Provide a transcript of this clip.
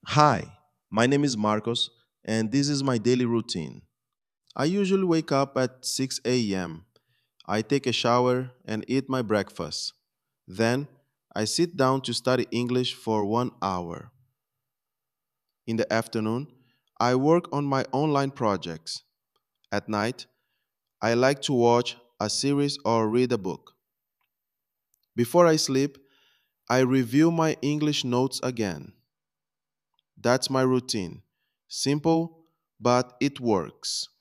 Hi, my name is Marcos, and this is my daily routine. I usually wake up at 6 a.m. I take a shower and eat my breakfast. Then, I sit down to study English for 1 hour. In the afternoon, I work on my online projects. At night, I like to watch a series or read a book. Before I sleep, I review my English notes again. That's my routine. Simple, but it works.